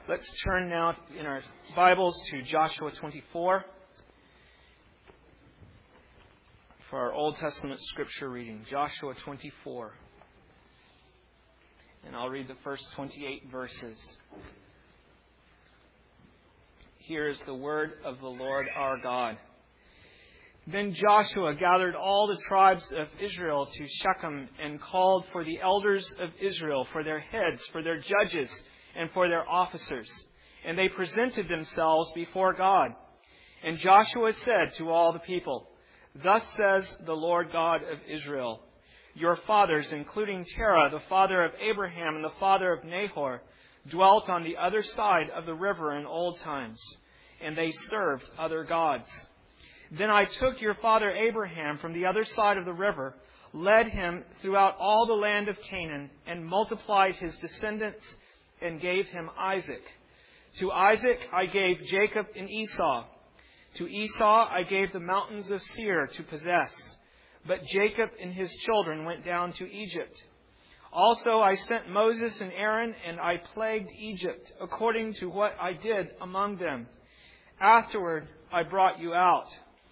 Let's turn now in our Bibles to Joshua 24 for our Old Testament scripture reading. Joshua 24. And I'll read the first 28 verses. Here is the word of the Lord our God. Then Joshua gathered all the tribes of Israel to Shechem and called for the elders of Israel, for their heads, for their judges, and for their officers. And they presented themselves before God. And Joshua said to all the people, "Thus says the Lord God of Israel, your fathers, including Terah, the father of Abraham and the father of Nahor, dwelt on the other side of the river in old times, and they served other gods. Then I took your father Abraham from the other side of the river, led him throughout all the land of Canaan, and multiplied his descendants, and gave him Isaac. To Isaac I gave Jacob and Esau. To Esau I gave the mountains of Seir to possess. But Jacob and his children went down to Egypt. Also I sent Moses and Aaron, and I plagued Egypt, according to what I did among them. Afterward I brought you out.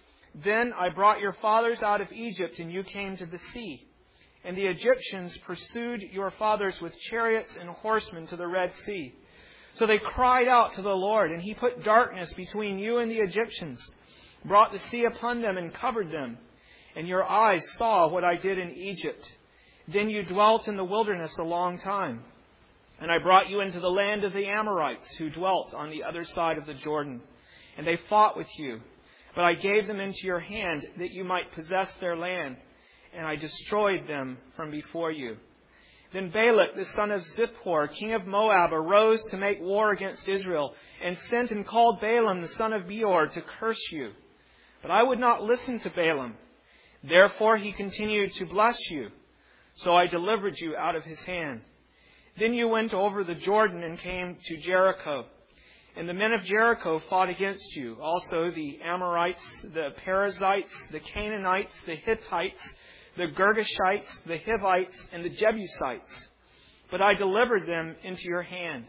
Then I brought your fathers out of Egypt, and you came to the sea. And the Egyptians pursued your fathers with chariots and horsemen to the Red Sea. So they cried out to the Lord, and He put darkness between you and the Egyptians, brought the sea upon them and covered them. And your eyes saw what I did in Egypt. Then you dwelt in the wilderness a long time. And I brought you into the land of the Amorites, who dwelt on the other side of the Jordan. And they fought with you. But I gave them into your hand that you might possess their land. And I destroyed them from before you. Then Balak, the son of Zippor, king of Moab, arose to make war against Israel, and sent and called Balaam, the son of Beor, to curse you. But I would not listen to Balaam. Therefore he continued to bless you. So I delivered you out of his hand. Then you went over the Jordan and came to Jericho. And the men of Jericho fought against you, also the Amorites, the Perizzites, the Canaanites, the Hittites, the Girgashites, the Hivites, and the Jebusites. But I delivered them into your hand.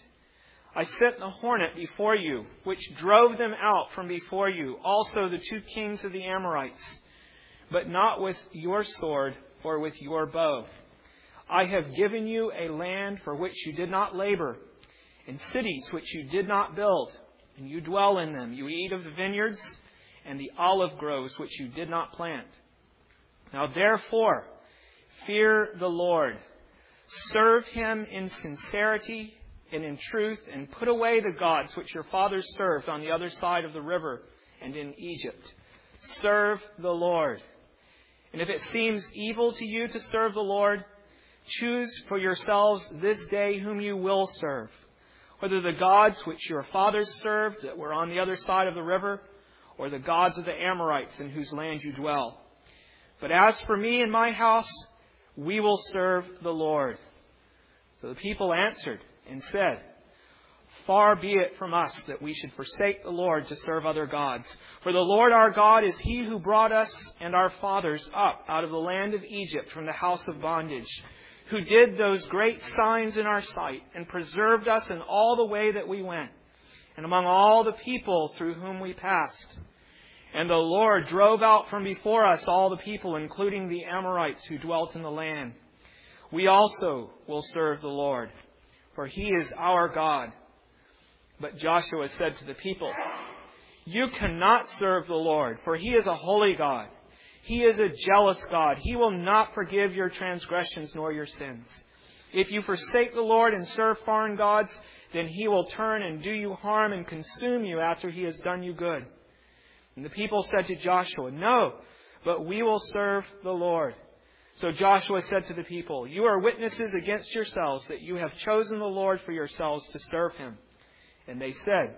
I sent the hornet before you, which drove them out from before you, also the 2 kings of the Amorites, but not with your sword or with your bow. I have given you a land for which you did not labor, and cities which you did not build, and you dwell in them. You eat of the vineyards and the olive groves which you did not plant. Now therefore, fear the Lord. Serve Him in sincerity and in truth, and put away the gods which your fathers served on the other side of the river and in Egypt. Serve the Lord. And if it seems evil to you to serve the Lord, choose for yourselves this day whom you will serve, whether the gods which your fathers served that were on the other side of the river, or the gods of the Amorites in whose land you dwell. But as for me and my house, we will serve the Lord." So the people answered and said, "Far be it from us that we should forsake the Lord to serve other gods. For the Lord our God is He who brought us and our fathers up out of the land of Egypt from the house of bondage, who did those great signs in our sight and preserved us in all the way that we went, and among all the people through whom we passed. And the Lord drove out from before us all the people, including the Amorites who dwelt in the land. We also will serve the Lord, for He is our God." But Joshua said to the people, "You cannot serve the Lord, for He is a holy God. He is a jealous God. He will not forgive your transgressions nor your sins. If you forsake the Lord and serve foreign gods, then He will turn and do you harm and consume you after He has done you good." And the people said to Joshua, "No, but we will serve the Lord." So Joshua said to the people, "You are witnesses against yourselves that you have chosen the Lord for yourselves to serve Him." And they said,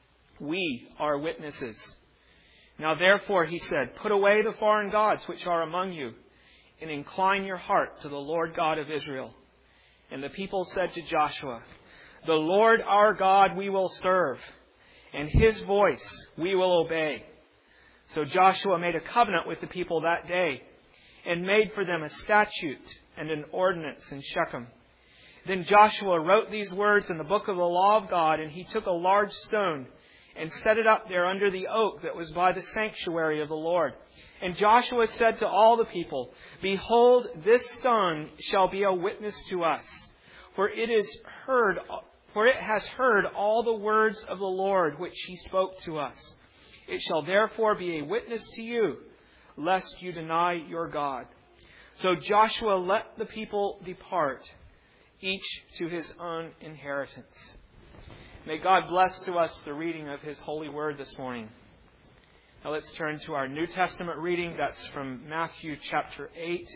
"We are witnesses." Now therefore, he said, "Put away the foreign gods which are among you, and incline your heart to the Lord God of Israel." And the people said to Joshua, "The Lord our God we will serve, and His voice we will obey." So Joshua made a covenant with the people that day, and made for them a statute and an ordinance in Shechem. Then Joshua wrote these words in the book of the law of God, and he took a large stone and set it up there under the oak that was by the sanctuary of the Lord. And Joshua said to all the people, Behold, this stone shall be a witness to us, for it has heard all the words of the Lord which he spoke to us. It shall therefore be a witness to you, lest you deny your God. So Joshua let the people depart, each to his own inheritance. May God bless to us the reading of His holy word this morning. Now let's turn to our New Testament reading. That's from Matthew chapter 8.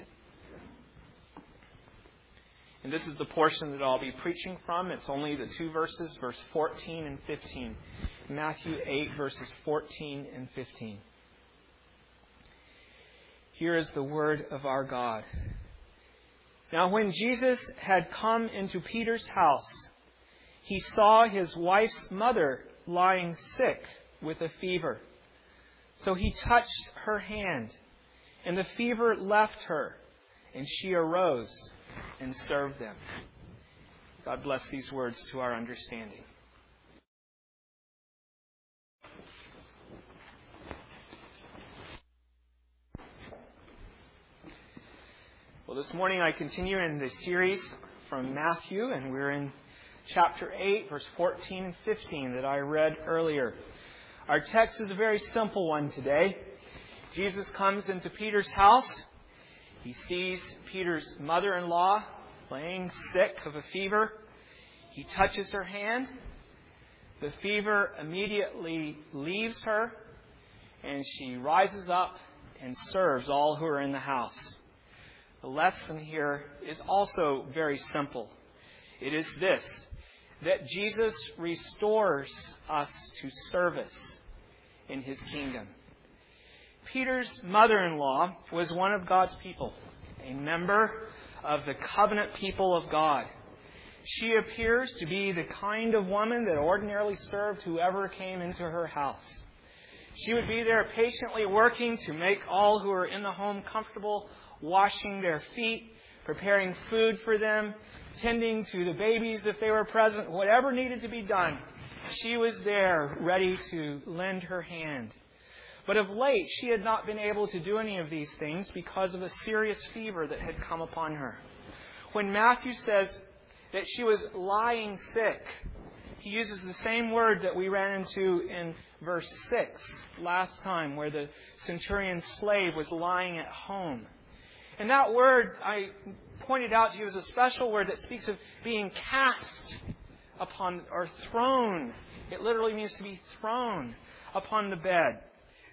And this is the portion that I'll be preaching from. It's only the two verses, verse 14 and 15. Matthew 8, verses 14 and 15. Here is the word of our God. Now when Jesus had come into Peter's house, he saw his wife's mother lying sick with a fever. So he touched her hand, and the fever left her, and she arose and served them. God bless these words to our understanding. Well, this morning I continue in the series from Matthew, and we're in chapter 8, verse 14 and 15 that I read earlier. Our text is a very simple one today. Jesus comes into Peter's house. He sees Peter's mother-in-law laying sick of a fever. He touches her hand. The fever immediately leaves her, and she rises up and serves all who are in the house. The lesson here is also very simple. It is this, that Jesus restores us to service in His kingdom. Peter's mother-in-law was one of God's people, a member of the covenant people of God. She appears to be the kind of woman that ordinarily served whoever came into her house. She would be there patiently working to make all who are in the home comfortable, washing their feet, preparing food for them, tending to the babies if they were present, whatever needed to be done. She was there ready to lend her hand. But of late, she had not been able to do any of these things because of a serious fever that had come upon her. When Matthew says that she was lying sick, he uses the same word that we ran into in verse 6 last time, where the centurion's slave was lying at home. And that word, I pointed out to you, is a special word that speaks of being cast upon or thrown. It literally means to be thrown upon the bed.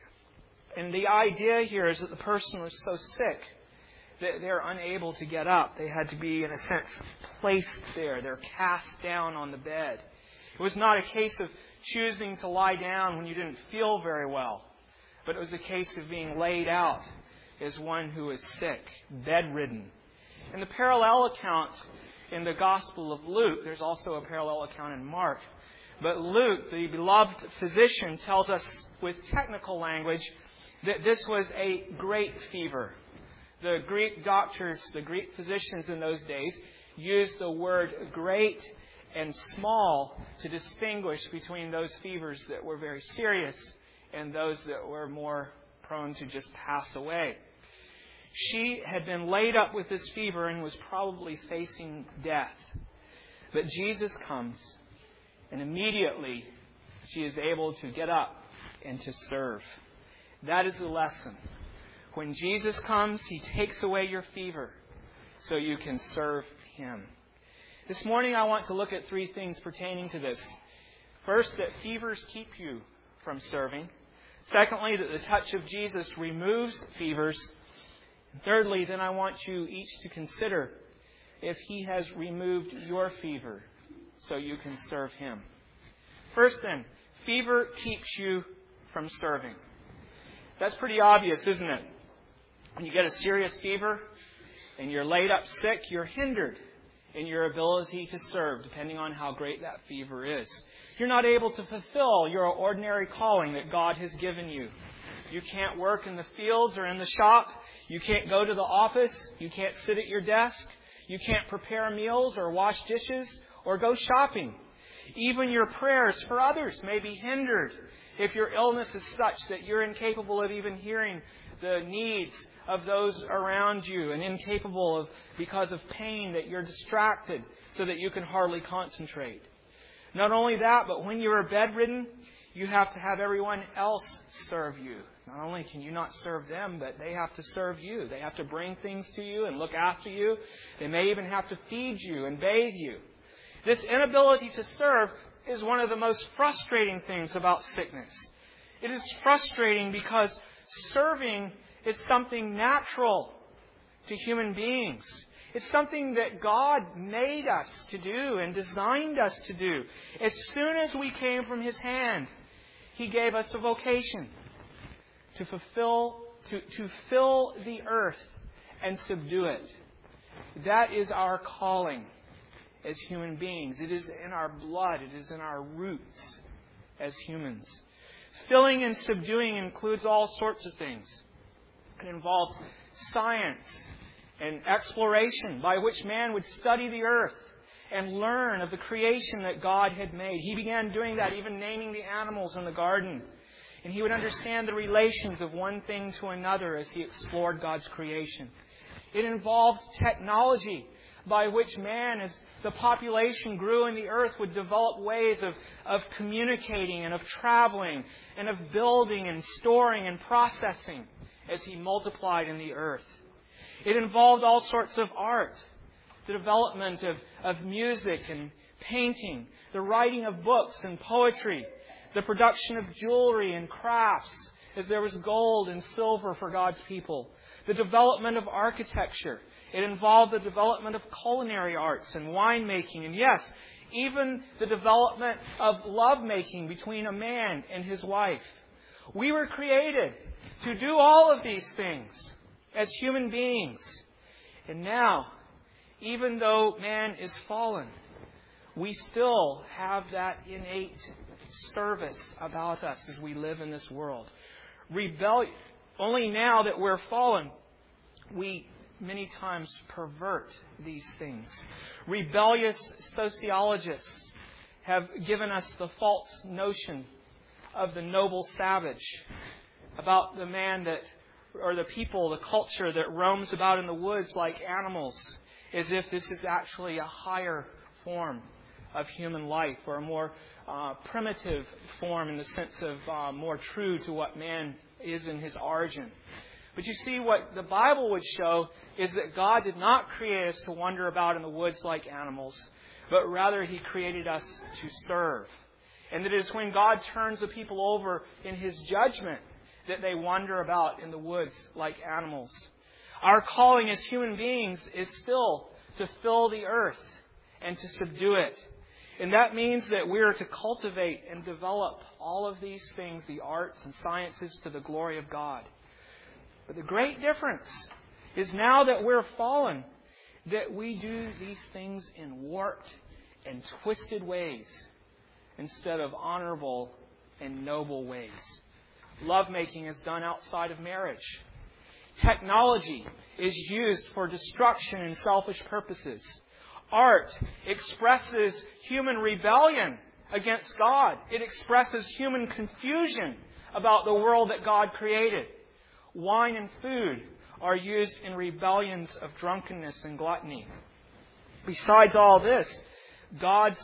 And the idea here is that the person was so sick that they're unable to get up. They had to be, in a sense, placed there. They're cast down on the bed. It was not a case of choosing to lie down when you didn't feel very well, but it was a case of being laid out as one who is sick, bedridden. And the parallel account in the Gospel of Luke, there's also a parallel account in Mark, but Luke, the beloved physician, tells us with technical language that this was a great fever. The Greek doctors, the Greek physicians in those days, used the word great and small to distinguish between those fevers that were very serious and those that were more prone to just pass away. She had been laid up with this fever and was probably facing death. But Jesus comes, and immediately she is able to get up and to serve. That is the lesson. When Jesus comes, He takes away your fever so you can serve Him. This morning I want to look at three things pertaining to this. First, that fevers keep you from serving. Secondly, that the touch of Jesus removes fevers. And thirdly, then I want you each to consider if He has removed your fever so you can serve Him. First then, fever keeps you from serving. That's pretty obvious, isn't it? When you get a serious fever and you're laid up sick, you're hindered in your ability to serve, depending on how great that fever is. You're not able to fulfill your ordinary calling that God has given you. You can't work in the fields or in the shop. You can't go to the office. You can't sit at your desk. You can't prepare meals or wash dishes or go shopping. Even your prayers for others may be hindered if your illness is such that you're incapable of even hearing the needs of those around you, and incapable of, because of pain, that you're distracted so that you can hardly concentrate. Not only that, but when you're bedridden, you have to have everyone else serve you. Not only can you not serve them, but they have to serve you. They have to bring things to you and look after you. They may even have to feed you and bathe you. This inability to serve is one of the most frustrating things about sickness. It is frustrating because serving is something natural to human beings. It's something that God made us to do and designed us to do. As soon as we came from His hand, He gave us a vocation to fill the earth and subdue it. That is our calling as human beings. It is in our blood. It is in our roots as humans. Filling and subduing includes all sorts of things. It involves science and exploration by which man would study the earth and learn of the creation that God had made. He began doing that, even naming the animals in the garden. And he would understand the relations of one thing to another as he explored God's creation. It involved technology by which man, as the population grew in the earth, would develop ways of communicating and of traveling and of building and storing and processing as he multiplied in the earth. It involved all sorts of art, the development of music and painting, the writing of books and poetry, the production of jewelry and crafts, as there was gold and silver for God's people, the development of architecture. It involved the development of culinary arts and winemaking, and yes, even the development of lovemaking between a man and his wife. We were created to do all of these things as human beings. And now, even though man is fallen, we still have that innate service about us as we live in this world. Only now that we're fallen, we many times pervert these things. Rebellious sociologists have given us the false notion of the noble savage, about the man that, or the people, the culture that roams about in the woods like animals, as if this is actually a higher form of human life, or a more primitive form in the sense of more true to what man is in his origin. But you see, what the Bible would show is that God did not create us to wander about in the woods like animals, but rather He created us to serve. And that it is when God turns the people over in His judgment that they wander about in the woods like animals. Our calling as human beings is still to fill the earth and to subdue it. And that means that we are to cultivate and develop all of these things, the arts and sciences, to the glory of God. But the great difference is, now that we're fallen, that we do these things in warped and twisted ways instead of honorable and noble ways. Lovemaking is done outside of marriage. Technology is used for destruction and selfish purposes. Art expresses human rebellion against God. It expresses human confusion about the world that God created. Wine and food are used in rebellions of drunkenness and gluttony. Besides all this, God's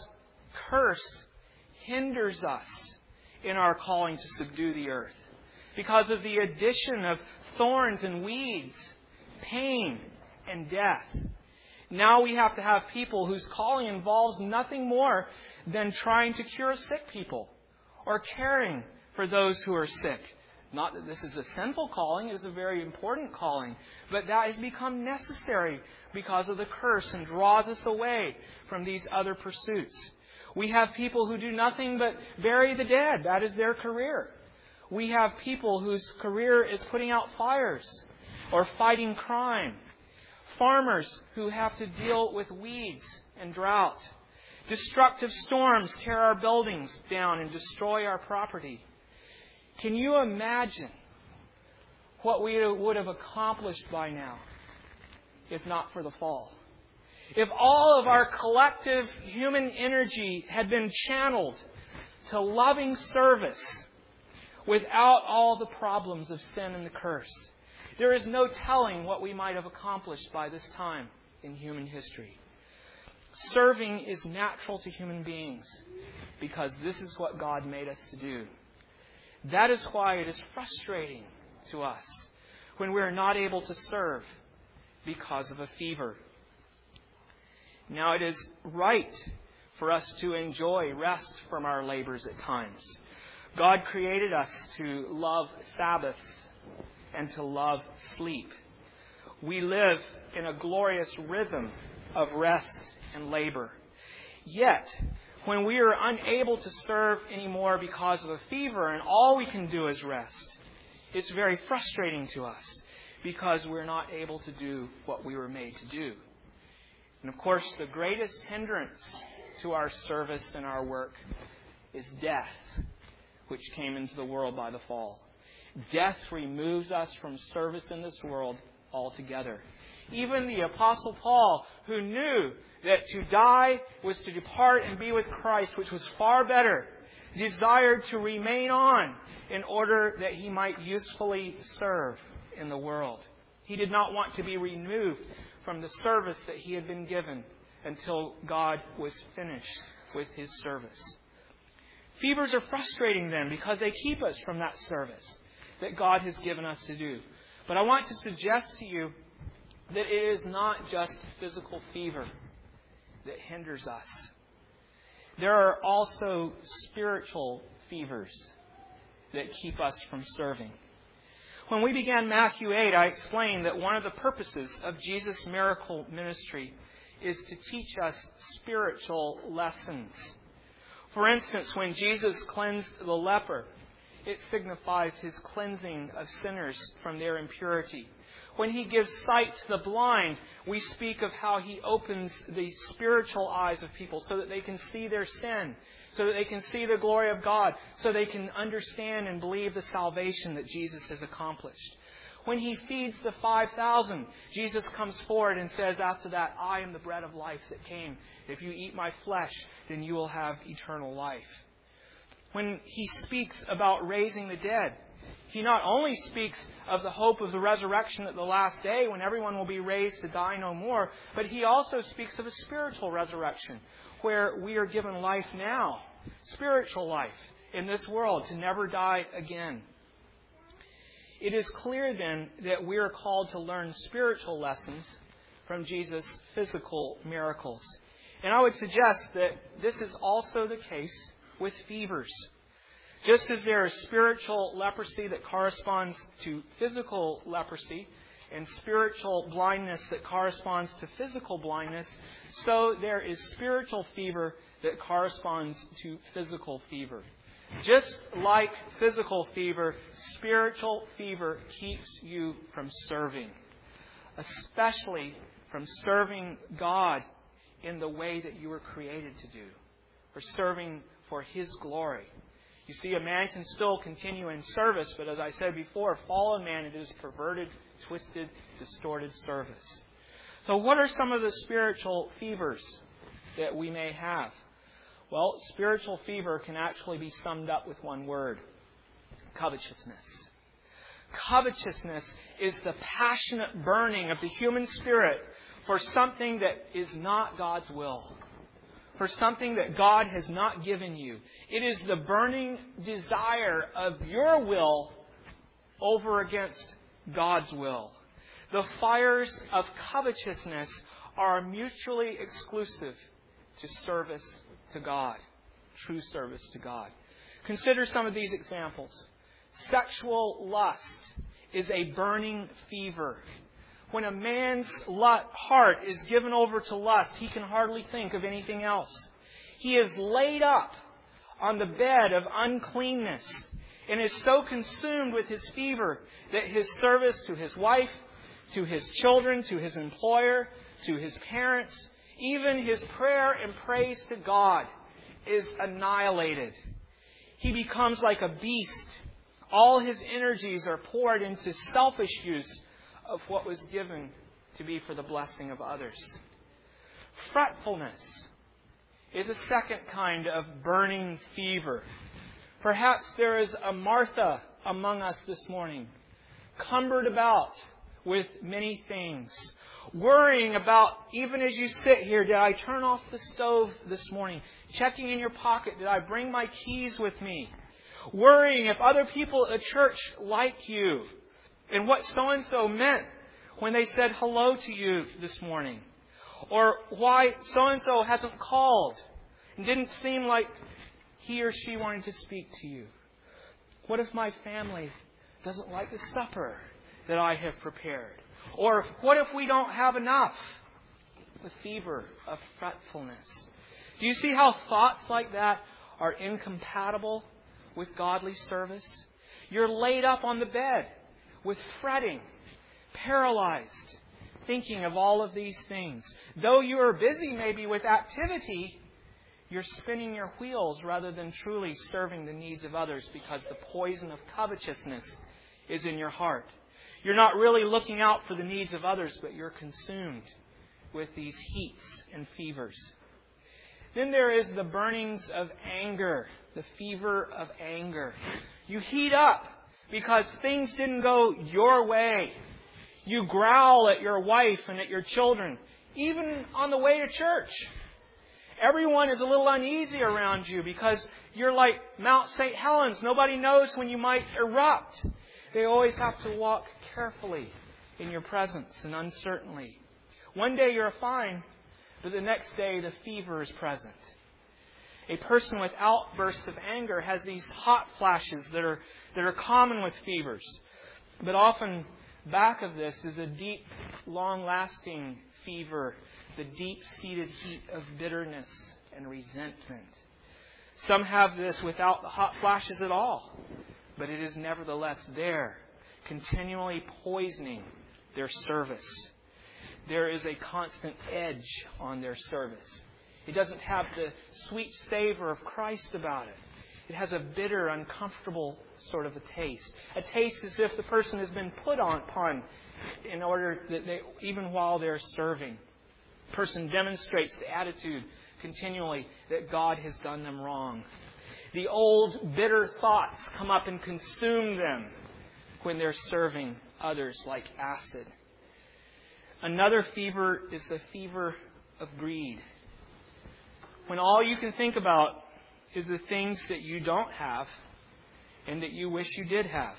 curse hinders us in our calling to subdue the earth because of the addition of thorns and weeds, pain and death. Now we have to have people whose calling involves nothing more than trying to cure sick people or caring for those who are sick. Not that this is a sinful calling, it is a very important calling, but that has become necessary because of the curse and draws us away from these other pursuits. We have people who do nothing but bury the dead. That is their career. We have people whose career is putting out fires or fighting crime. Farmers who have to deal with weeds and drought. Destructive storms tear our buildings down and destroy our property. Can you imagine what we would have accomplished by now if not for the fall? if all of our collective human energy had been channeled to loving service without all the problems of sin and the curse, there is no telling what we might have accomplished by this time in human history. Serving is natural to human beings because this is what God made us to do. That is why it is frustrating to us when we are not able to serve because of a fever. Now, it is right for us to enjoy rest from our labors at times. God created us to love Sabbaths and to love sleep. We live in a glorious rhythm of rest and labor. Yet, when we are unable to serve anymore because of a fever and all we can do is rest, it's very frustrating to us because we're not able to do what we were made to do. And of course, the greatest hindrance to our service and our work is death, which came into the world by the fall. Death removes us from service in this world altogether. Even the Apostle Paul, who knew that to die was to depart and be with Christ, which was far better, desired to remain on in order that he might usefully serve in the world. He did not want to be removed from the service that he had been given until God was finished with his service. Fevers are frustrating then because they keep us from that service that God has given us to do. But I want to suggest to you that it is not just physical fever that hinders us. There are also spiritual fevers that keep us from serving. When we began Matthew 8, I explained that one of the purposes of Jesus' miracle ministry is to teach us spiritual lessons. For instance, when Jesus cleansed the leper, it signifies his cleansing of sinners from their impurity. When he gives sight to the blind, we speak of how he opens the spiritual eyes of people so that they can see their sin, so that they can see the glory of God, so they can understand and believe the salvation that Jesus has accomplished. When he feeds the 5,000, Jesus comes forward and says after that, I am the bread of life that came. If you eat my flesh, then you will have eternal life. When he speaks about raising the dead, he not only speaks of the hope of the resurrection at the last day when everyone will be raised to die no more, but he also speaks of a spiritual resurrection where we are given life now, spiritual life in this world to never die again. It is clear then that we are called to learn spiritual lessons from Jesus' physical miracles. And I would suggest that this is also the case with fevers. Just as there is spiritual leprosy that corresponds to physical leprosy and spiritual blindness that corresponds to physical blindness, so there is spiritual fever that corresponds to physical fever. Just like physical fever, spiritual fever keeps you from serving, especially from serving God in the way that you were created to do, or serving for His glory. You see, a man can still continue in service, but as I said before, fallen man, it is perverted, twisted, distorted service. So what are some of the spiritual fevers that we may have? Well, spiritual fever can actually be summed up with one word: covetousness. Covetousness is the passionate burning of the human spirit for something that is not God's will, for something that God has not given you. It is the burning desire of your will over against God's will. The fires of covetousness are mutually exclusive to service to God, true service to God. Consider some of these examples. Sexual lust is a burning fever. When a man's heart is given over to lust, he can hardly think of anything else. He is laid up on the bed of uncleanness and is so consumed with his fever that his service to his wife, to his children, to his employer, to his parents, even his prayer and praise to God is annihilated. He becomes like a beast. All his energies are poured into selfish use of what was given to be for the blessing of others. Fretfulness is a second kind of burning fever. Perhaps there is a Martha among us this morning, cumbered about with many things, worrying about, even as you sit here, did I turn off the stove this morning? Checking in your pocket, did I bring my keys with me? Worrying if other people at church like you, and what so-and-so meant when they said hello to you this morning. Or why so-and-so hasn't called and didn't seem like he or she wanted to speak to you. What if my family doesn't like the supper that I have prepared? Or what if we don't have enough? The fever of fretfulness. Do you see how thoughts like that are incompatible with godly service? You're laid up on the bed with fretting, paralyzed, thinking of all of these things. Though you are busy maybe with activity, you're spinning your wheels rather than truly serving the needs of others because the poison of covetousness is in your heart. You're not really looking out for the needs of others, but you're consumed with these heats and fevers. Then there is the burnings of anger, the fever of anger. You heat up because things didn't go your way. You growl at your wife and at your children, even on the way to church. Everyone is a little uneasy around you because you're like Mount St. Helens. Nobody knows when you might erupt. They always have to walk carefully in your presence and uncertainly. One day you're fine, but the next day the fever is present. A person with outbursts of anger has these hot flashes that are common with fevers. But often back of this is a deep, long-lasting fever, the deep-seated heat of bitterness and resentment. Some have this without the hot flashes at all, but it is nevertheless there, continually poisoning their service. There is a constant edge on their service. It doesn't have the sweet savor of Christ about it. It has a bitter, uncomfortable sort of a taste. A taste as if the person has been put upon in order that they, even while they're serving. The person demonstrates the attitude continually that God has done them wrong. The old bitter thoughts come up and consume them when they're serving others like acid. Another fever is the fever of greed. When all you can think about is the things that you don't have and that you wish you did have.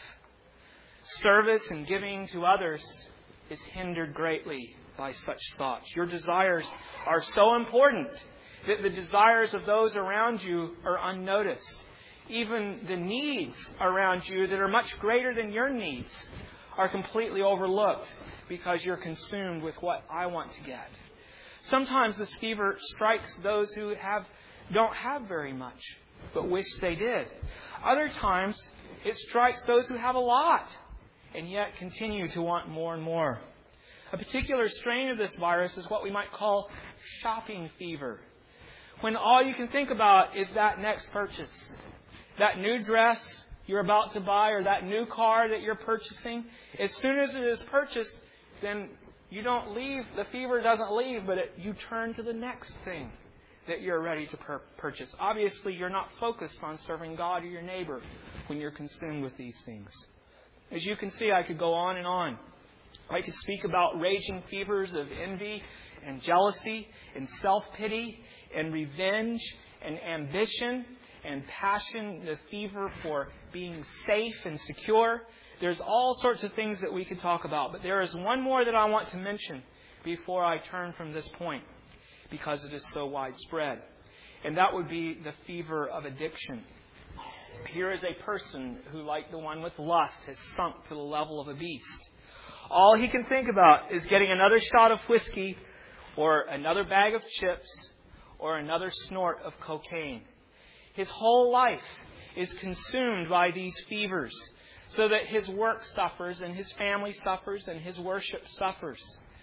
Service and giving to others is hindered greatly by such thoughts. Your desires are so important that the desires of those around you are unnoticed. Even the needs around you that are much greater than your needs are completely overlooked because you're consumed with what I want to get. Sometimes this fever strikes those who don't have very much, but wish they did. Other times, it strikes those who have a lot, and yet continue to want more and more. A particular strain of this virus is what we might call shopping fever. When all you can think about is that next purchase, that new dress you're about to buy, or that new car that you're purchasing. As soon as it is purchased, then you don't leave, the fever doesn't leave, but you turn to the next thing that you're ready to purchase. Obviously, you're not focused on serving God or your neighbor when you're consumed with these things. As you can see, I could go on and on. I could speak about raging fevers of envy and jealousy and self-pity and revenge and ambition and passion, the fever for being safe and secure. There's all sorts of things that we could talk about, but there is one more that I want to mention before I turn from this point, because it is so widespread. And that would be the fever of addiction. Here is a person who, like the one with lust, has sunk to the level of a beast. All he can think about is getting another shot of whiskey or another bag of chips or another snort of cocaine. His whole life is consumed by these fevers, so that his work suffers and his family suffers and his worship suffers.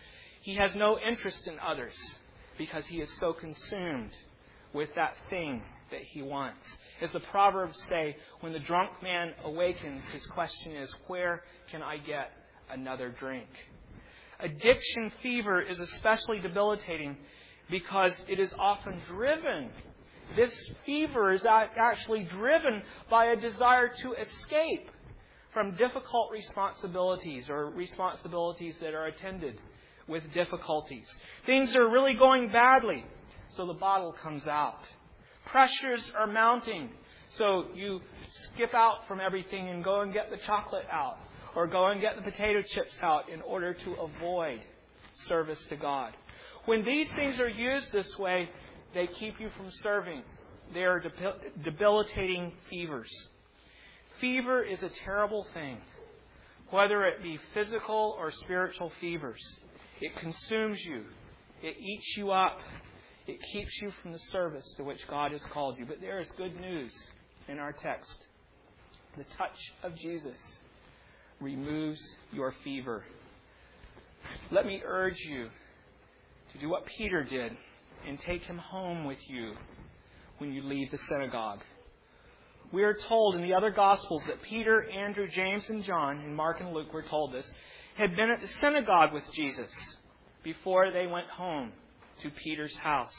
He has no interest in others because he is so consumed with that thing that he wants. As the Proverbs say, when the drunk man awakens, his question is, where can I get another drink? Addiction fever is especially debilitating because it is often driven. This fever is actually driven by a desire to escape from difficult responsibilities or responsibilities that are attended with difficulties. Things are really going badly, so the bottle comes out. Pressures are mounting, so you skip out from everything and go and get the chocolate out or go and get the potato chips out in order to avoid service to God. When these things are used this way, they keep you from serving. They are debilitating fevers. Fever is a terrible thing, whether it be physical or spiritual fevers. It consumes you. It eats you up. It keeps you from the service to which God has called you. But there is good news in our text. The touch of Jesus removes your fever. Let me urge you to do what Peter did and take him home with you when you leave the synagogue. We are told in the other Gospels that Peter, Andrew, James, and John, and Mark and Luke were told this, had been at the synagogue with Jesus before they went home to Peter's house.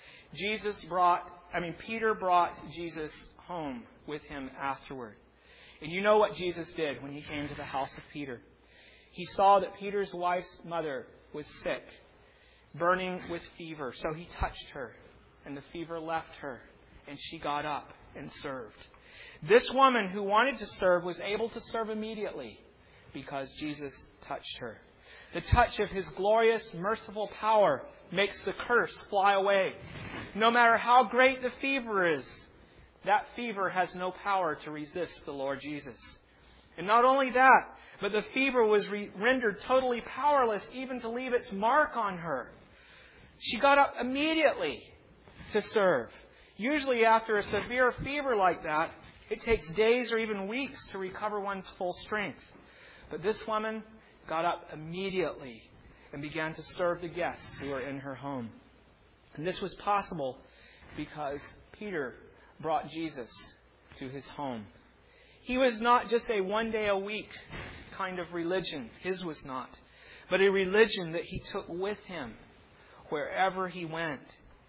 Peter brought Jesus home with him afterward. And you know what Jesus did when he came to the house of Peter. He saw that Peter's wife's mother was sick, burning with fever. So he touched her, and the fever left her, and she got up and served. This woman who wanted to serve was able to serve immediately because Jesus touched her. The touch of His glorious, merciful power makes the curse fly away. No matter how great the fever is, that fever has no power to resist the Lord Jesus. And not only that, but the fever was rendered totally powerless even to leave its mark on her. She got up immediately to serve. Usually after a severe fever like that, it takes days or even weeks to recover one's full strength. But this woman got up immediately and began to serve the guests who were in her home. And this was possible because Peter brought Jesus to his home. He was not just a one-day-a-week kind of religion. His was not. But a religion that he took with him wherever he went.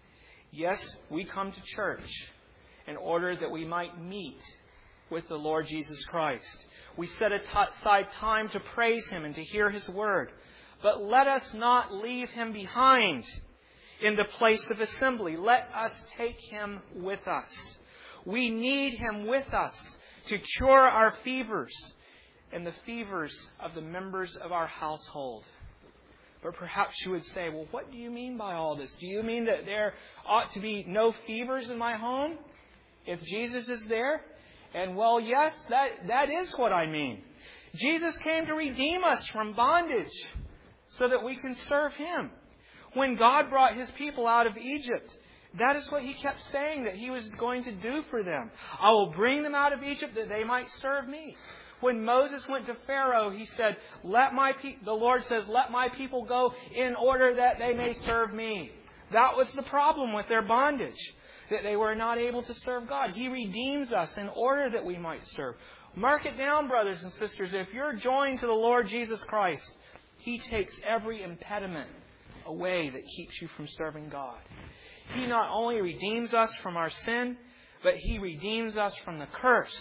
Yes, we come to church in order that we might meet with the Lord Jesus Christ. We set aside time to praise Him and to hear His Word. But let us not leave Him behind in the place of assembly. Let us take Him with us. We need Him with us to cure our fevers and the fevers of the members of our household. But perhaps you would say, well, what do you mean by all this? Do you mean that there ought to be no fevers in my home if Jesus is there? And well, yes, that is what I mean. Jesus came to redeem us from bondage so that we can serve Him. When God brought His people out of Egypt, that is what He kept saying that He was going to do for them. I will bring them out of Egypt that they might serve me. When Moses went to Pharaoh, he said, the Lord says, let my people go in order that they may serve me. That was the problem with their bondage, that they were not able to serve God. He redeems us in order that we might serve. Mark it down, brothers and sisters. If you're joined to the Lord Jesus Christ, He takes every impediment away that keeps you from serving God. He not only redeems us from our sin, but He redeems us from the curse.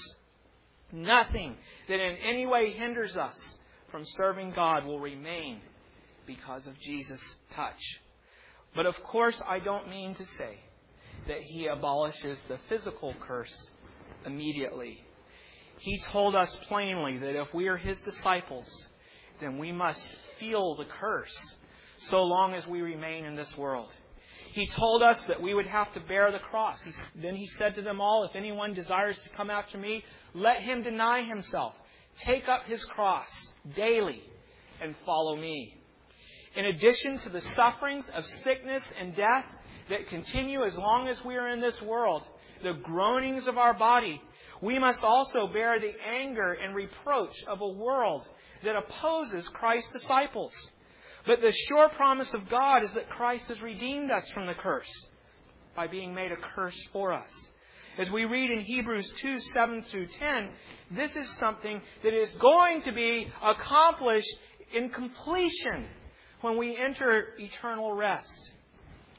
Nothing that in any way hinders us from serving God will remain because of Jesus' touch. But of course, I don't mean to say that He abolishes the physical curse immediately. He told us plainly that if we are His disciples, then we must feel the curse so long as we remain in this world. He told us that we would have to bear the cross. Then He said to them all, if anyone desires to come after me, let him deny himself, take up his cross daily, and follow me. In addition to the sufferings of sickness and death that continue as long as we are in this world, the groanings of our body, we must also bear the anger and reproach of a world that opposes Christ's disciples. But the sure promise of God is that Christ has redeemed us from the curse by being made a curse for us. As we read in Hebrews 2:7-10, this is something that is going to be accomplished in completion when we enter eternal rest.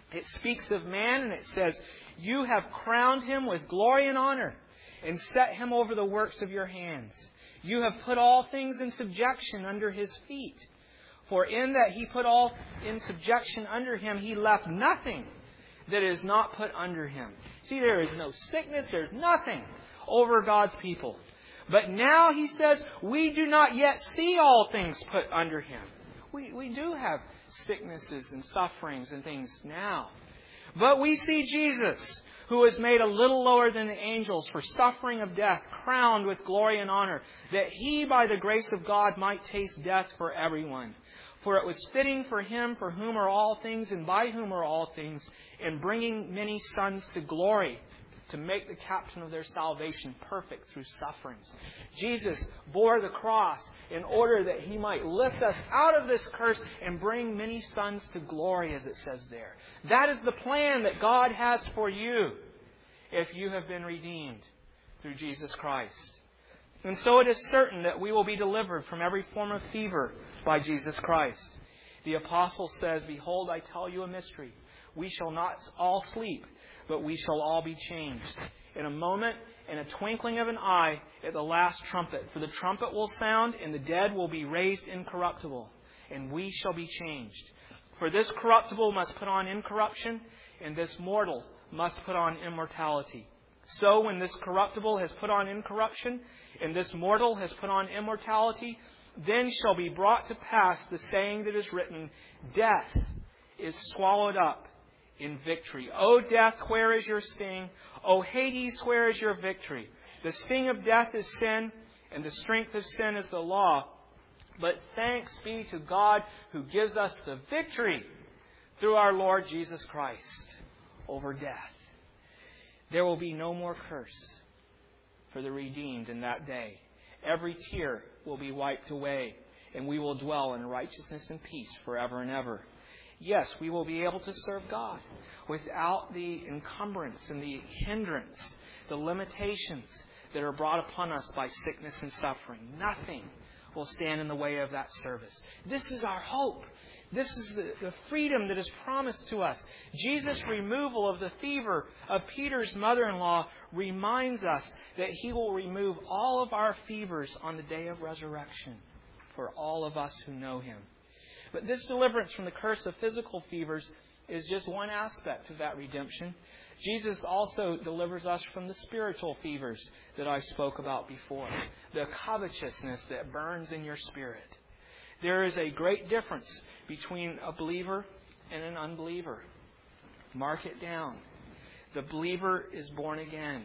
It speaks of man, and it says, "You have crowned him with glory and honor and set him over the works of your hands. You have put all things in subjection under his feet. For in that he put all in subjection under him, he left nothing that is not put under him." See, there is no sickness, there's nothing over God's people. But now he says, we do not yet see all things put under him. We do have sicknesses and sufferings and things now. But we see Jesus, who was made a little lower than the angels for suffering of death, crowned with glory and honor, that he, by the grace of God, might taste death for everyone. For it was fitting for him, for whom are all things and by whom are all things, in bringing many sons to glory, to make the captain of their salvation perfect through sufferings. Jesus bore the cross in order that he might lift us out of this curse and bring many sons to glory, as it says there. That is the plan that God has for you if you have been redeemed through Jesus Christ. And so it is certain that we will be delivered from every form of fever by Jesus Christ. The apostle says, "Behold, I tell you a mystery. We shall not all sleep, but we shall all be changed. In a moment, in a twinkling of an eye, at the last trumpet. For the trumpet will sound, and the dead will be raised incorruptible, and we shall be changed. For this corruptible must put on incorruption, and this mortal must put on immortality. So when this corruptible has put on incorruption, and this mortal has put on immortality, then shall be brought to pass the saying that is written, Death is swallowed up in victory. O death, where is your sting? O Hades, where is your victory? The sting of death is sin, and the strength of sin is the law. But thanks be to God who gives us the victory through our Lord Jesus Christ over death. There will be no more curse for the redeemed in that day. Every tear will be wiped away, and we will dwell in righteousness and peace forever and ever. Yes, we will be able to serve God without the encumbrance and the hindrance, the limitations that are brought upon us by sickness and suffering. Nothing will stand in the way of that service. This is our hope. This is the freedom that is promised to us. Jesus' removal of the fever of Peter's mother-in-law reminds us that He will remove all of our fevers on the day of resurrection for all of us who know Him. But this deliverance from the curse of physical fevers is just one aspect of that redemption. Jesus also delivers us from the spiritual fevers that I spoke about before. The covetousness that burns in your spirit. There is a great difference between a believer and an unbeliever. Mark it down. The believer is born again.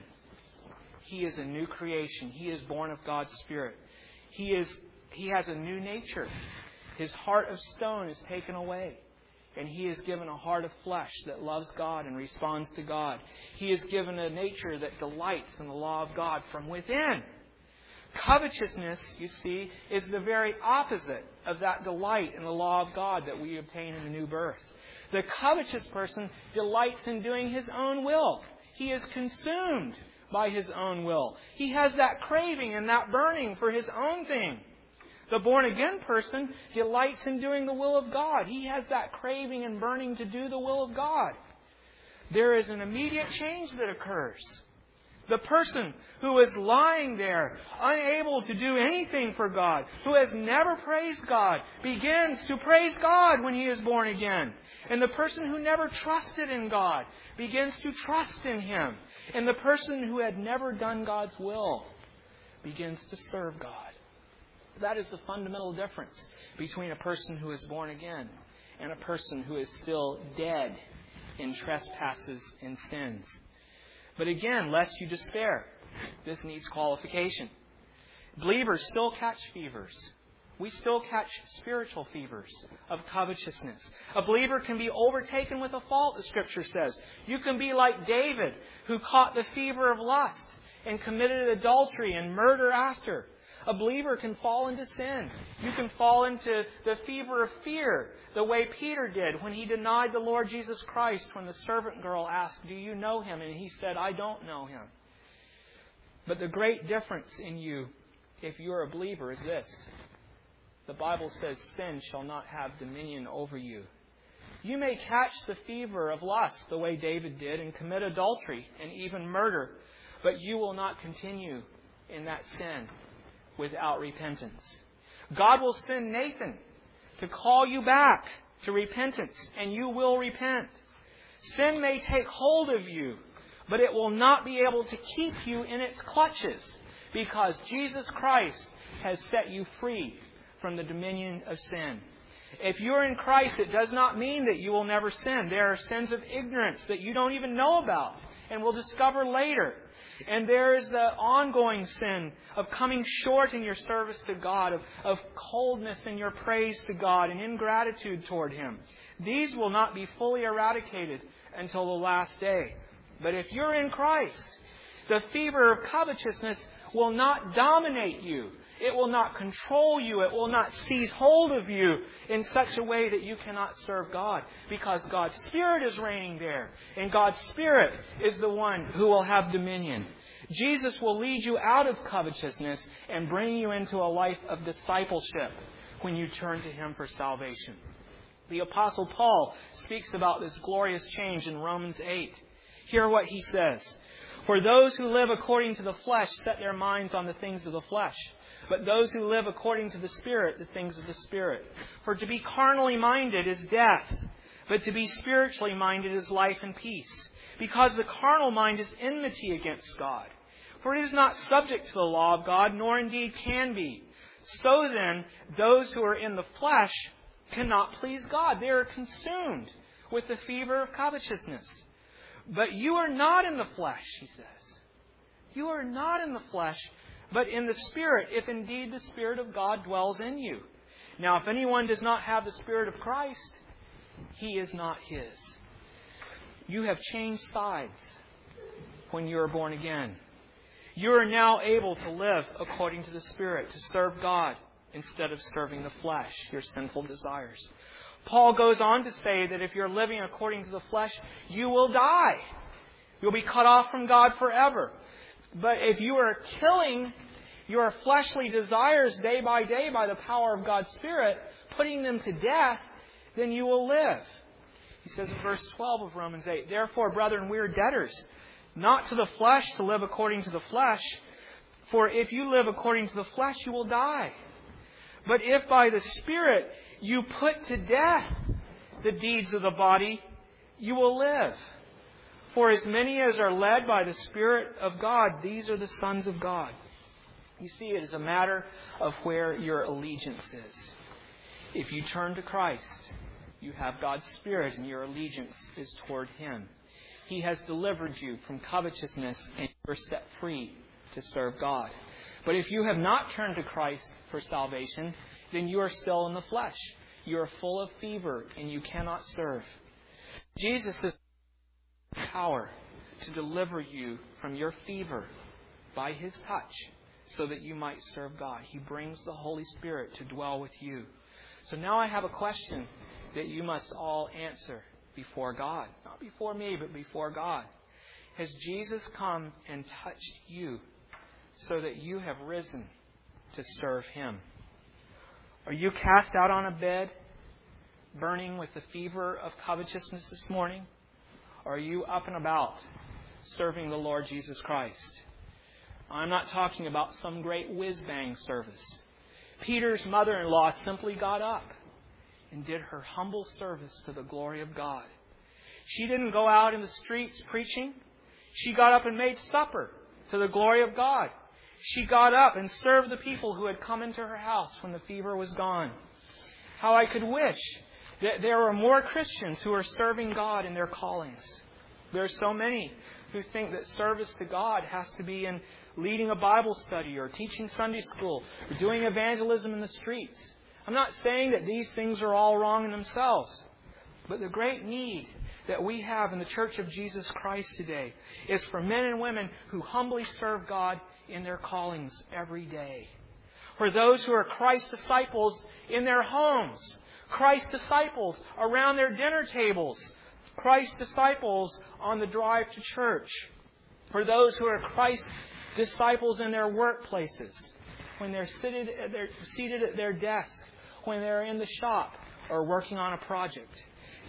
He is a new creation. He is born of God's Spirit. He has a new nature. His heart of stone is taken away, and he is given a heart of flesh that loves God and responds to God. He is given a nature that delights in the law of God from within. Covetousness, you see, is the very opposite of that delight in the law of God that we obtain in the new birth. The covetous person delights in doing his own will. He is consumed by his own will. He has that craving and that burning for his own thing. The born-again person delights in doing the will of God. He has that craving and burning to do the will of God. There is an immediate change that occurs. The person who is lying there, unable to do anything for God, who has never praised God, begins to praise God when he is born again. And the person who never trusted in God begins to trust in Him. And the person who had never done God's will begins to serve God. That is the fundamental difference between a person who is born again and a person who is still dead in trespasses and sins. But again, lest you despair, this needs qualification. Believers still catch fevers. We still catch spiritual fevers of covetousness. A believer can be overtaken with a fault, the Scripture says. You can be like David, who caught the fever of lust and committed adultery and murder after. A believer can fall into sin. You can fall into the fever of fear, the way Peter did when he denied the Lord Jesus Christ when the servant girl asked, "Do you know Him?" And he said, "I don't know Him." But the great difference in you, if you're a believer, is this. The Bible says sin shall not have dominion over you. You may catch the fever of lust the way David did and commit adultery and even murder, but you will not continue in that sin without repentance. God will send Nathan to call you back to repentance, and you will repent. Sin may take hold of you, but it will not be able to keep you in its clutches, because Jesus Christ has set you free from the dominion of sin. If you're in Christ, it does not mean that you will never sin. There are sins of ignorance that you don't even know about and will discover later. And there is the ongoing sin of coming short in your service to God, of coldness in your praise to God and ingratitude toward Him. These will not be fully eradicated until the last day. But if you're in Christ, the fever of covetousness will not dominate you. It will not control you. It will not seize hold of you in such a way that you cannot serve God, because God's Spirit is reigning there, and God's Spirit is the one who will have dominion. Jesus will lead you out of covetousness and bring you into a life of discipleship when you turn to Him for salvation. The Apostle Paul speaks about this glorious change in Romans 8. Hear what he says. For those who live according to the flesh set their minds on the things of the flesh, but those who live according to the Spirit, the things of the Spirit. For to be carnally minded is death, but to be spiritually minded is life and peace. Because the carnal mind is enmity against God. For it is not subject to the law of God, nor indeed can be. So then, those who are in the flesh cannot please God. They are consumed with the fever of covetousness. But you are not in the flesh, he says. You are not in the flesh, but in the Spirit, if indeed the Spirit of God dwells in you. Now, if anyone does not have the Spirit of Christ, he is not His. You have changed sides when you are born again. You are now able to live according to the Spirit, to serve God instead of serving the flesh, your sinful desires. Paul goes on to say that if you're living according to the flesh, you will die. You'll be cut off from God forever. But if you are killing your fleshly desires day by day by the power of God's Spirit, putting them to death, then you will live. He says in verse 12 of Romans 8, Therefore, brethren, we are debtors, not to the flesh to live according to the flesh. For if you live according to the flesh, you will die. But if by the Spirit you put to death the deeds of the body, you will live. For as many as are led by the Spirit of God, these are the sons of God. You see, it is a matter of where your allegiance is. If you turn to Christ, you have God's Spirit and your allegiance is toward Him. He has delivered you from covetousness and you are set free to serve God. But if you have not turned to Christ for salvation, then you are still in the flesh. You are full of fever and you cannot serve. Jesus has power to deliver you from your fever by His touch so that you might serve God. He brings the Holy Spirit to dwell with you. So now I have a question that you must all answer before God. Not before me, but before God. Has Jesus come and touched you so that you have risen to serve Him? Are you cast out on a bed, burning with the fever of covetousness this morning? Or are you up and about serving the Lord Jesus Christ? I'm not talking about some great whiz-bang service. Peter's mother-in-law simply got up and did her humble service to the glory of God. She didn't go out in the streets preaching. She got up and made supper to the glory of God. She got up and served the people who had come into her house when the fever was gone. How I could wish that there were more Christians who are serving God in their callings. There are so many who think that service to God has to be in leading a Bible study or teaching Sunday school or doing evangelism in the streets. I'm not saying that these things are all wrong in themselves. But the great need that we have in the Church of Jesus Christ today is for men and women who humbly serve God in their callings every day. For those who are Christ disciples in their homes, Christ disciples around their dinner tables, Christ disciples on the drive to church. For those who are Christ disciples in their workplaces, when they're seated at their desk, when they're in the shop or working on a project.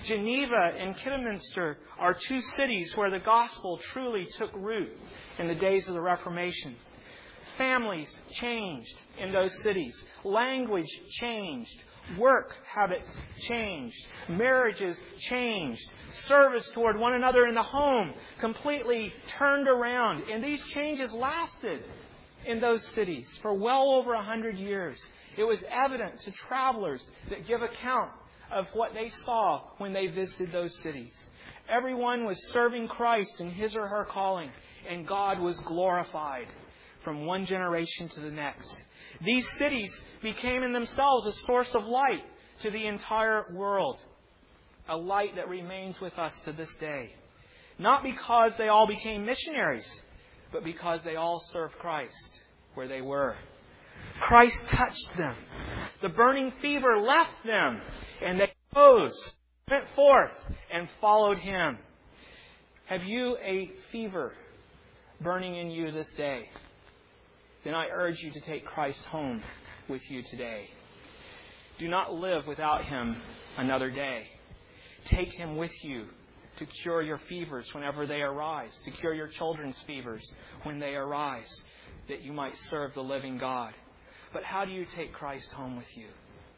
Geneva and Kidderminster are two cities where the gospel truly took root in the days of the Reformation. Families changed in those cities. Language changed. Work habits changed. Marriages changed. Service toward one another in the home completely turned around. And these changes lasted in those cities for well over 100 years. It was evident to travelers that give account of what they saw when they visited those cities. Everyone was serving Christ in his or her calling, and God was glorified from one generation to the next. These cities became in themselves a source of light to the entire world. A light that remains with us to this day. Not because they all became missionaries, but because they all served Christ where they were. Christ touched them. The burning fever left them, and they rose, went forth, and followed Him. Have you a fever burning in you this day? Then I urge you to take Christ home with you today. Do not live without Him another day. Take Him with you to cure your fevers whenever they arise, to cure your children's fevers when they arise, that you might serve the living God. But how do you take Christ home with you?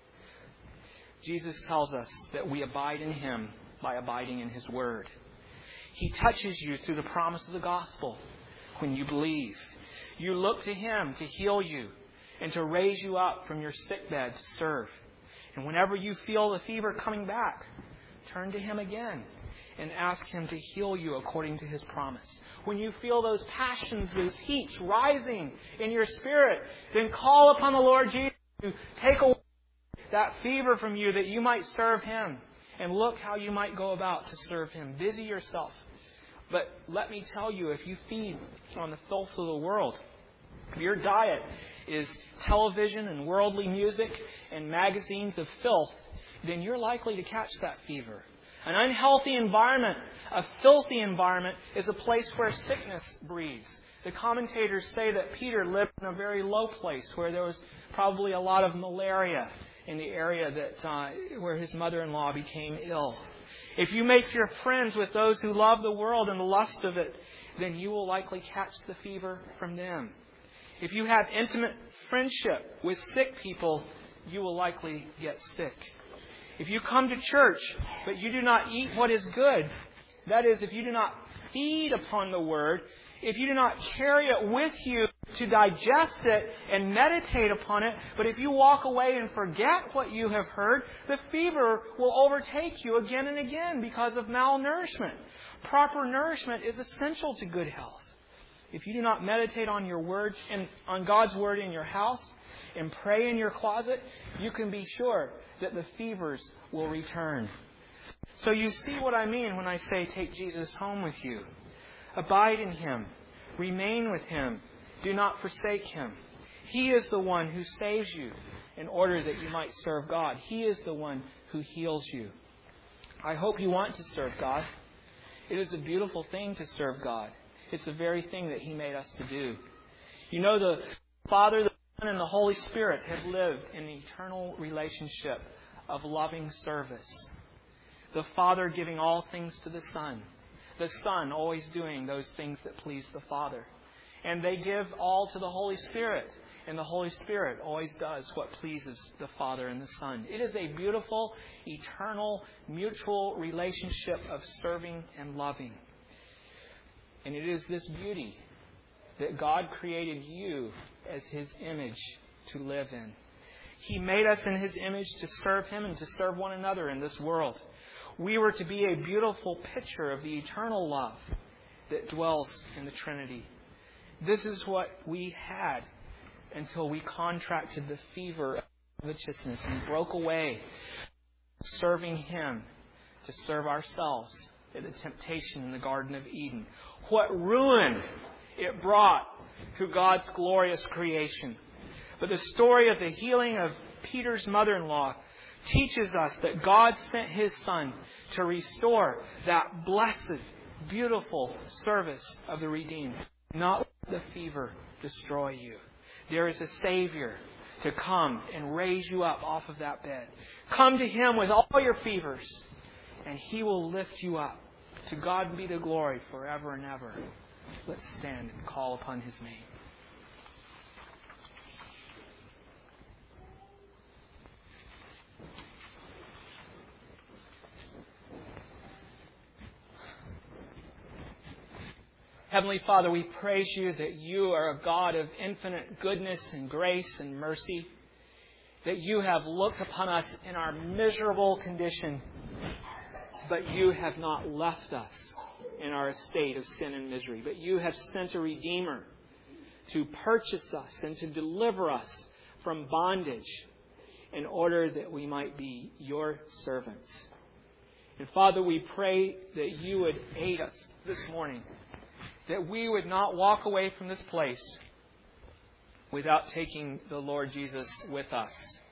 Jesus tells us that we abide in Him by abiding in His Word. He touches you through the promise of the gospel when you believe. You look to Him to heal you and to raise you up from your sickbed to serve. And whenever you feel the fever coming back, turn to Him again and ask Him to heal you according to His promise. When you feel those passions, those heats rising in your spirit, then call upon the Lord Jesus to take away that fever from you that you might serve Him. And look how you might go about to serve Him. Busy yourself. But let me tell you, if you feed on the filth of the world, if your diet is television and worldly music and magazines of filth, then you're likely to catch that fever. An unhealthy environment, a filthy environment, is a place where sickness breeds. The commentators say that Peter lived in a very low place where there was probably a lot of malaria in the area where his mother-in-law became ill. If you make your friends with those who love the world and the lust of it, then you will likely catch the fever from them. If you have intimate friendship with sick people, you will likely get sick. If you come to church, but you do not eat what is good, that is, if you do not feed upon the Word, if you do not carry it with you to digest it and meditate upon it, but if you walk away and forget what you have heard, the fever will overtake you again and again because of malnourishment. Proper nourishment is essential to good health. If you do not meditate on your Word and on God's Word in your house and pray in your closet, you can be sure that the fevers will return. So you see what I mean when I say take Jesus home with you. Abide in Him. Remain with Him. Do not forsake Him. He is the one who saves you in order that you might serve God. He is the one who heals you. I hope you want to serve God. It is a beautiful thing to serve God. It's the very thing that He made us to do. You know, the Father, the Son, and the Holy Spirit have lived in an eternal relationship of loving service. The Father giving all things to the Son. The Son always doing those things that please the Father. And they give all to the Holy Spirit. And the Holy Spirit always does what pleases the Father and the Son. It is a beautiful, eternal, mutual relationship of serving and loving. And it is this beauty that God created you as His image to live in. He made us in His image to serve Him and to serve one another in this world. We were to be a beautiful picture of the eternal love that dwells in the Trinity. This is what we had until we contracted the fever of covetousness and broke away serving Him to serve ourselves at the temptation in the Garden of Eden. What ruin it brought to God's glorious creation. But the story of the healing of Peter's mother-in-law teaches us that God sent His Son to restore that blessed, beautiful service of the redeemed. Not let the fever destroy you. There is a Savior to come and raise you up off of that bed. Come to Him with all your fevers and He will lift you up. To God be the glory forever and ever. Let's stand and call upon His name. Heavenly Father, we praise You that You are a God of infinite goodness and grace and mercy, that You have looked upon us in our miserable condition, but You have not left us in our estate of sin and misery, but You have sent a Redeemer to purchase us and to deliver us from bondage in order that we might be Your servants. And Father, we pray that You would aid us this morning, that we would not walk away from this place without taking the Lord Jesus with us.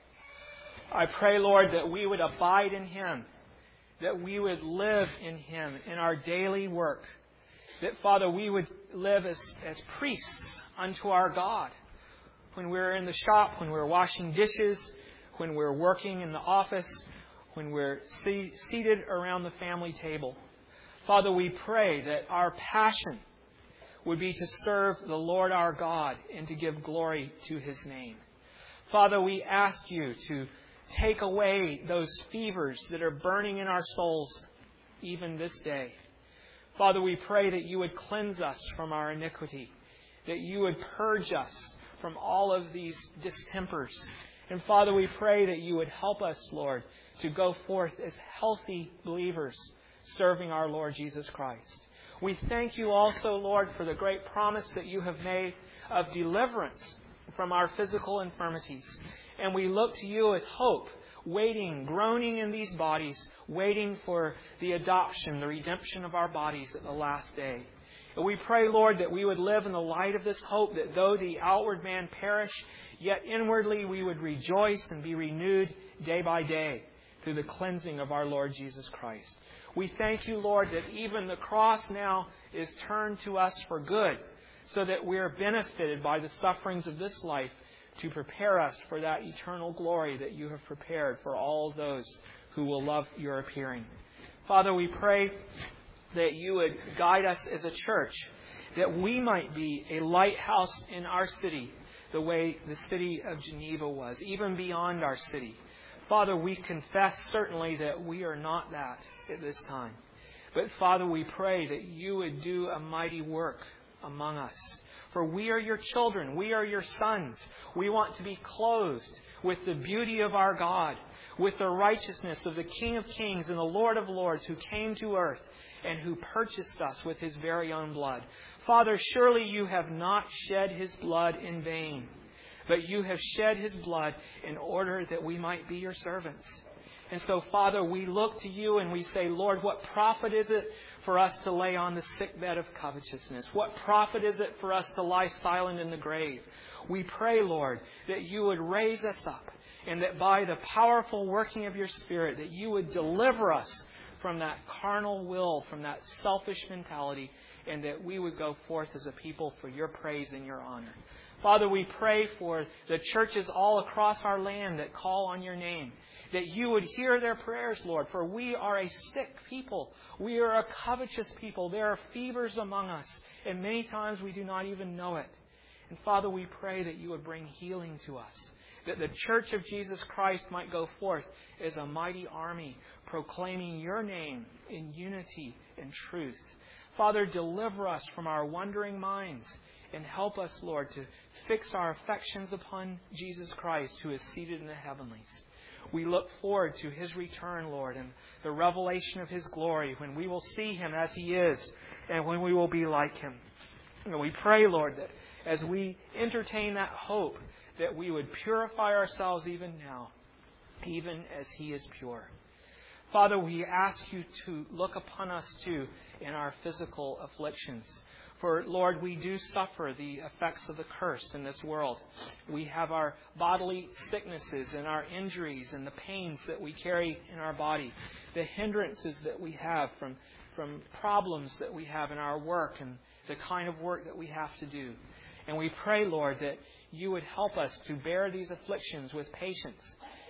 I pray, Lord, that we would abide in Him, that we would live in Him in our daily work, that, Father, we would live as priests unto our God. When we're in the shop, when we're washing dishes, when we're working in the office, when we're seated around the family table. Father, we pray that our passion would be to serve the Lord our God and to give glory to His name. Father, we ask You to take away those fevers that are burning in our souls even this day. Father, we pray that You would cleanse us from our iniquity, that You would purge us from all of these distempers. And Father, we pray that You would help us, Lord, to go forth as healthy believers serving our Lord Jesus Christ. We thank You also, Lord, for the great promise that You have made of deliverance from our physical infirmities. And we look to You with hope, waiting, groaning in these bodies, waiting for the adoption, the redemption of our bodies at the last day. And we pray, Lord, that we would live in the light of this hope, that though the outward man perish, yet inwardly we would rejoice and be renewed day by day through the cleansing of our Lord Jesus Christ. We thank You, Lord, that even the cross now is turned to us for good, so that we are benefited by the sufferings of this life to prepare us for that eternal glory that You have prepared for all those who will love Your appearing. Father, we pray that You would guide us as a church, that we might be a lighthouse in our city, the way the city of Geneva was, even beyond our city. Father, we confess certainly that we are not that at this time. But Father, we pray that You would do a mighty work among us. For we are Your children. We are Your sons. We want to be clothed with the beauty of our God, with the righteousness of the King of Kings and the Lord of Lords, who came to earth and who purchased us with His very own blood. Father, surely You have not shed His blood in vain, but You have shed His blood in order that we might be Your servants. And so, Father, we look to You and we say, Lord, what profit is it for us to lay on the sickbed of covetousness? What profit is it for us to lie silent in the grave? We pray, Lord, that You would raise us up, and that by the powerful working of Your Spirit, that You would deliver us from that carnal will, from that selfish mentality, and that we would go forth as a people for Your praise and Your honor. Father, we pray for the churches all across our land that call on Your name, that You would hear their prayers, Lord, for we are a sick people. We are a covetous people. There are fevers among us, and many times we do not even know it. And Father, we pray that You would bring healing to us, that the church of Jesus Christ might go forth as a mighty army, proclaiming Your name in unity and truth. Father, deliver us from our wandering minds, and help us, Lord, to fix our affections upon Jesus Christ, who is seated in the heavenlies. We look forward to His return, Lord, and the revelation of His glory, when we will see Him as He is and when we will be like Him. And we pray, Lord, that as we entertain that hope, that we would purify ourselves even now, even as He is pure. Father, we ask You to look upon us too in our physical afflictions. For, Lord, we do suffer the effects of the curse in this world. We have our bodily sicknesses and our injuries and the pains that we carry in our body, the hindrances that we have from problems that we have in our work and the kind of work that we have to do. And we pray, Lord, that You would help us to bear these afflictions with patience,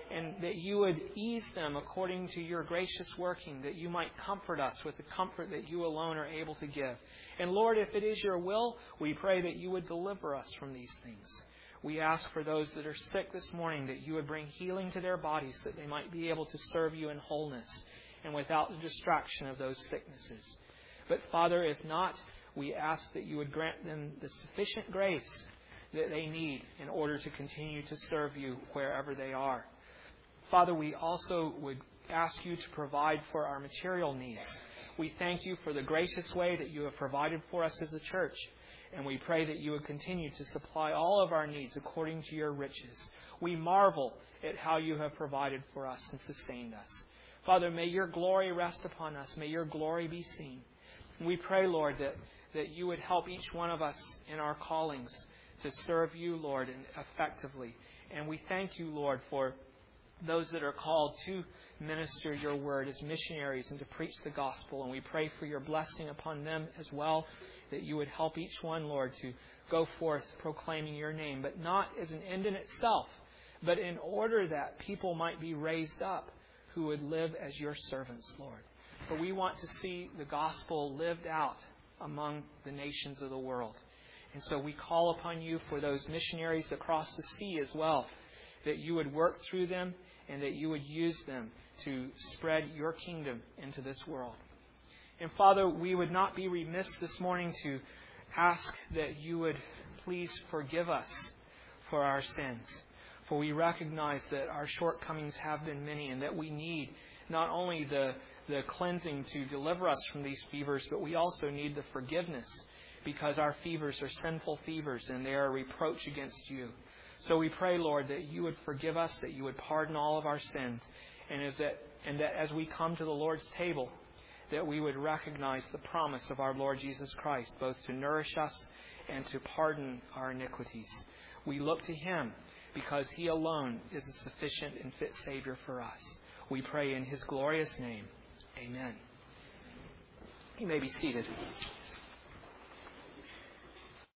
and that you would ease them according to your gracious working, that you might comfort us with the comfort that you alone are able to give. And Lord, if it is your will, we pray that you would deliver us from these things. We ask for those that are sick this morning that you would bring healing to their bodies, that they might be able to serve you in wholeness and without the distraction of those sicknesses. But Father, if not, we ask that you would grant them the sufficient grace that they need in order to continue to serve you wherever they are. Father, we also would ask you to provide for our material needs. We thank you for the gracious way that you have provided for us as a church. And we pray that you would continue to supply all of our needs according to your riches. We marvel at how you have provided for us and sustained us. Father, may your glory rest upon us. May your glory be seen. And we pray, Lord, that you would help each one of us in our callings to serve you, Lord, effectively. And we thank you, Lord, for those that are called to minister your word as missionaries and to preach the gospel. And we pray for your blessing upon them as well, that you would help each one, Lord, to go forth proclaiming your name, but not as an end in itself, but in order that people might be raised up who would live as your servants, Lord. For we want to see the gospel lived out among the nations of the world. And so we call upon you for those missionaries across the sea as well, that you would work through them and that you would use them to spread your kingdom into this world. And Father, we would not be remiss this morning to ask that you would please forgive us for our sins. For we recognize that our shortcomings have been many and that we need not only the cleansing to deliver us from these fevers, but we also need the forgiveness because our fevers are sinful fevers and they are a reproach against you. So we pray, Lord, that you would forgive us, that you would pardon all of our sins, and that as we come to the Lord's table, that we would recognize the promise of our Lord Jesus Christ, both to nourish us and to pardon our iniquities. We look to him because he alone is a sufficient and fit Savior for us. We pray in his glorious name. Amen. You may be seated.